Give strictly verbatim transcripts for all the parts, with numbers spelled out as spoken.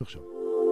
שם.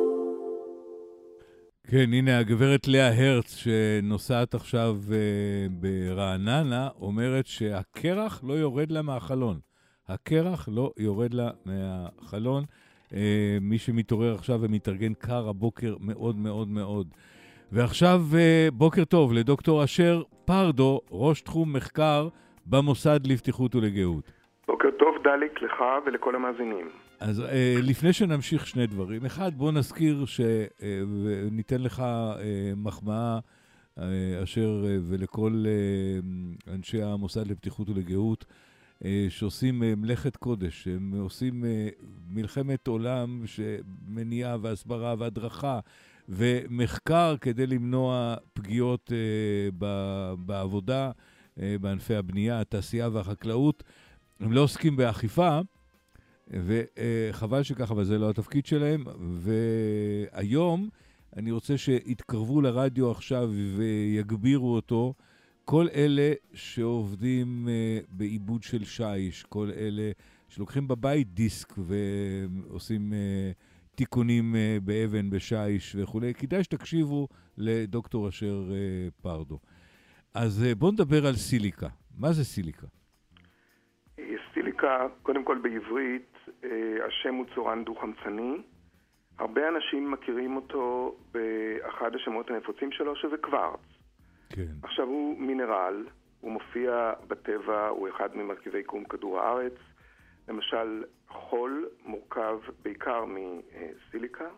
כן, הנה הגברת לאה הרץ שנוסעת עכשיו uh, ברעננה, אומרת שהקרח לא יורד לה מהחלון. הקרח לא יורד לה מהחלון. Uh, מי שמתעורר עכשיו ומתארגן קר הבוקר מאוד מאוד מאוד. ועכשיו uh, בוקר טוב לדוקטור אשר פרדו, ראש תחום מחקר במוסד לבטיחות ולגהות. בוקר טוב דליק לך ולכל המאזינים. אז אה, לפני שנמשיך שני דברים. אחד, בוא נזכיר שניתן לך אה, מחמאה אה, אשר אה, ולכל אה, אנשי המוסד לבטיחות ולגהות אה, שעושים אה, מלאכת קודש. הם עושים אה, מלחמת עולם שמניעה והסברה והדרכה ומחקר כדי למנוע פגיעות אה, ב- בעבודה, אה, בענפי הבנייה, התעשייה והחקלאות. הם לא עוסקים באכיפה, וחבל שככה, אבל זה לא התפקיד שלהם. והיום אני רוצה שיתקרבו לרדיו עכשיו ויגבירו אותו כל אלה שעובדים בעיבוד של שיש, כל אלה שלוקחים בבית דיסק ועושים תיקונים באבן, בשיש וכו'. כדאי שתקשיבו לדוקטור אשר פרדו. אז בואו נדבר על סיליקה. מה זה סיליקה? סיליקה, קודם כל בעברית, השם הוא צורן דו-חמצני. הרבה אנשים מכירים אותו באחד השמות הנפוצים שלו, שזה קוורץ. כן. עכשיו הוא מינרל, הוא מופיע בטבע, הוא אחד ממרכיבי קום כדור הארץ. למשל, חול מורכב בעיקר מסיליקה,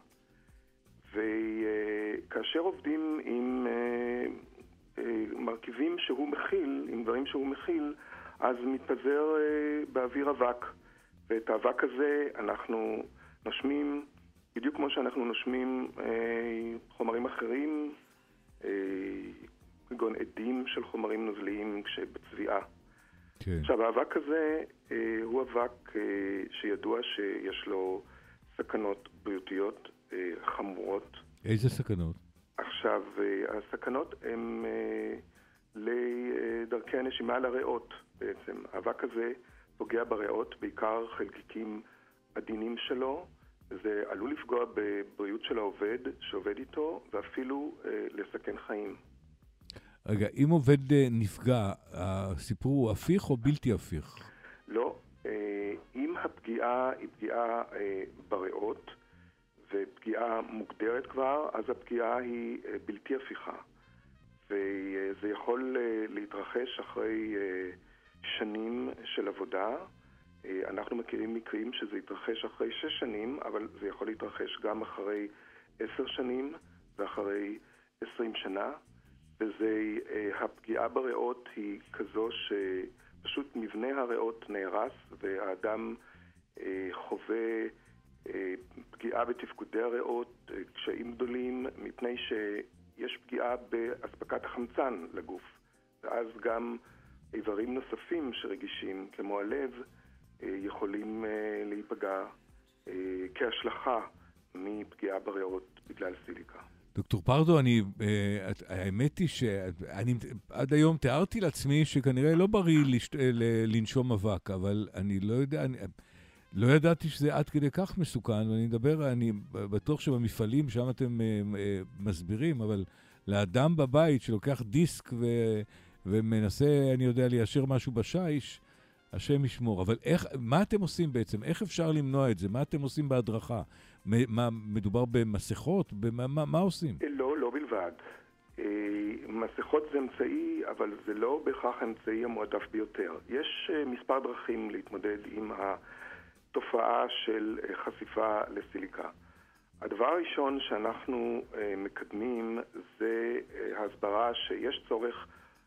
וכאשר עובדים עם מרכיבים שהוא מכיל, עם דברים שהוא מכיל, אז מתפזר באוויר אבק. ואת האבק הזה אנחנו נושמים, בדיוק כמו שאנחנו נושמים חומרים אחרים, כגון עדים של חומרים נוזליים כשבצביעה. כן. עכשיו, האבק הזה הוא אבק שידוע שיש לו סכנות בריאותיות חמורות. איזה סכנות? עכשיו, הסכנות הן לדרכי הנשימה לריאות בעצם. האבק הזה פוגע בריאות, בעיקר חלקיקים עדינים שלו. זה עלול לפגוע בבריאות של העובד שעובד איתו, ואפילו אה, לסכן חיים. רגע, אם עובד אה, נפגע, הסיפור הוא הפיך או בלתי הפיך? לא. אה, אם הפגיעה היא פגיעה אה, בריאות, ופגיעה מוגדרת כבר, אז הפגיעה היא אה, בלתי הפיכה. וזה יכול אה, להתרחש אחרי אה, שנים של עבודה. אנחנו מכירים מקרים שזה יתרחש אחרי שש שנים, אבל זה יכול להתרחש גם אחרי עשר שנים ואחרי עשרים שנה. וזה, הפגיעה בריאות היא כזו שפשוט מבנה הריאות נהרס, והאדם חווה פגיעה בתפקודי הריאות, קשיים גדולים, מפני שיש פגיעה באספקת החמצן לגוף. ואז גם איברים נוספים שרגישים, כמו הלב, יכולים להיפגע כהשלכה מפגיעה בריאות בגלל סיליקה. דוקטור פרדו, אני, האמת היא שאני עד היום תיארתי לעצמי שכנראה לא בריא לשת, לנשום אבק, אבל אני לא יודע, אני, לא ידעתי שזה עד כדי כך מסוכן, ואני מדבר, אני בטוח שבמפעלים שם אתם מסבירים, אבל לאדם בבית שלוקח דיסק ו... ומנסה, אני יודע, ליישר משהו בשיש, השם ישמור. אבל איך, מה אתם עושים בעצם? איך אפשר למנוע את זה? מה אתם עושים בהדרכה? מה, מדובר במסכות? במה, מה, מה עושים? לא, לא בלבד. מסכות זה אמצעי, אבל זה לא בהכרח האמצעי המועדף ביותר. יש מספר דרכים להתמודד עם התופעה של חשיפה לסיליקה. הדבר הראשון שאנחנו מקדמים זה הסברה שיש צורך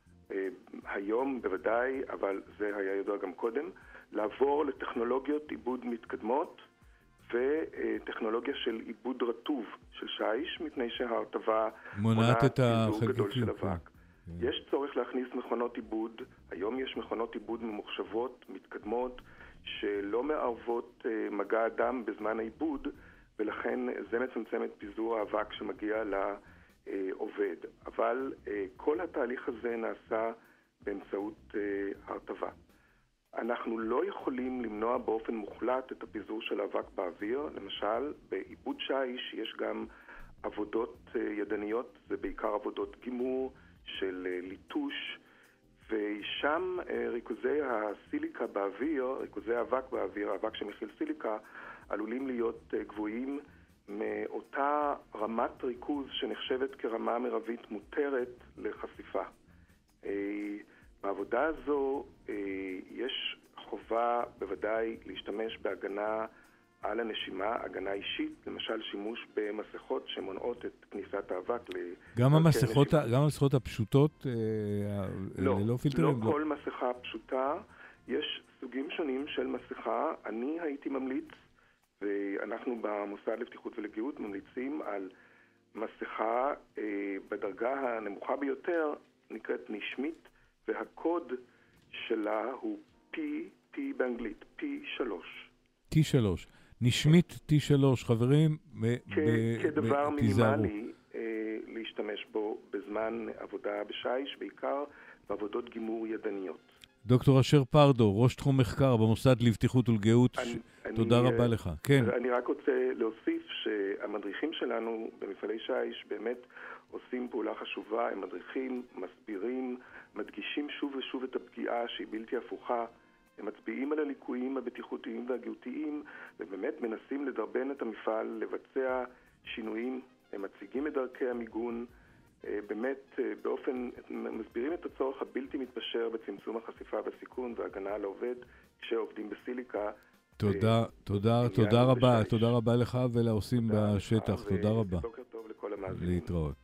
היום בוודאי, אבל זה היה ידוע גם קודם, לעבור לטכנולוגיות עיבוד מתקדמות וטכנולוגיה של עיבוד רטוב של שיש, מפני שההרטבה מונעת את פיזור גדול של אבק. יש צורך להכניס מכונות עיבוד, היום יש מכונות עיבוד ממוחשבות, מתקדמות, שלא מערבות מגע אדם בזמן העיבוד, ולכן זה מצמצם את פיזור האבק שמגיע לעובד. אבל כל התהליך הזה נעשה באמצעות הרטבה. אנחנו לא יכולים למנוע באופן מוחלט את הפיזור של האבק באוויר. למשל, בעיבוד שיש יש גם עבודות ידניות, זה בעיקר עבודות גימור של ליטוש, ושם ריכוזי הסיליקה באוויר, ריכוזי האבק באוויר, האבק שמכיל סיליקה, עלולים להיות גבוהים מאותה רמת ריכוז שנחשבת כרמה מרבית מותרת לחשיפה. בעבודה הזו יש חובה בוודאי להשתמש בהגנה על הנשימה, הגנה אישית, למשל שימוש במסכות שמונעות את כניסת האבק. גם המסכות, גם המסכות הפשוטות, לא, ללא פילטרים? לא כל מסכה פשוטה. יש סוגים שונים של מסכה. אני הייתי ממליץ, ואנחנו במוסד לבטיחות ולגהות ממליצים על מסכה בדרגה הנמוכה ביותר, נקראת נשמית, והקוד שלה הוא P, P באנגלית, פי שלוש. T שלוש. נשמית T שלוש, חברים, כדבר מינימלי להשתמש בו בזמן עבודה בשיש, בעיקר בעבודות גימור ידניות. דוקטור אשר פרדו, ראש תחום מחקר במוסד לבטיחות ולגהות, תודה רבה לך. כן. אני רק רוצה להוסיף שהמדריכים שלנו במפעלי שיש באמת עושים פעולה חשובה, הם מדריכים, מסבירים, מדגישים שוב ושוב את הפגיעה שהיא בלתי הפוכה, הם מצביעים על הליקויים הבטיחותיים והגהותיים, ובאמת מנסים לדרבן את המפעל, לבצע שינויים, הם מציגים את דרכי המיגון, באמת באופן, מסבירים את הצורך הבלתי מתפשר בצמצום החשיפה והסיכון והגנה על העובד כשעובדים בסיליקה. תודה, תודה, תודה רבה, תודה רבה לך ולעושים בשטח, תודה רבה. בוקר טוב לכל המאזינים. להתראות.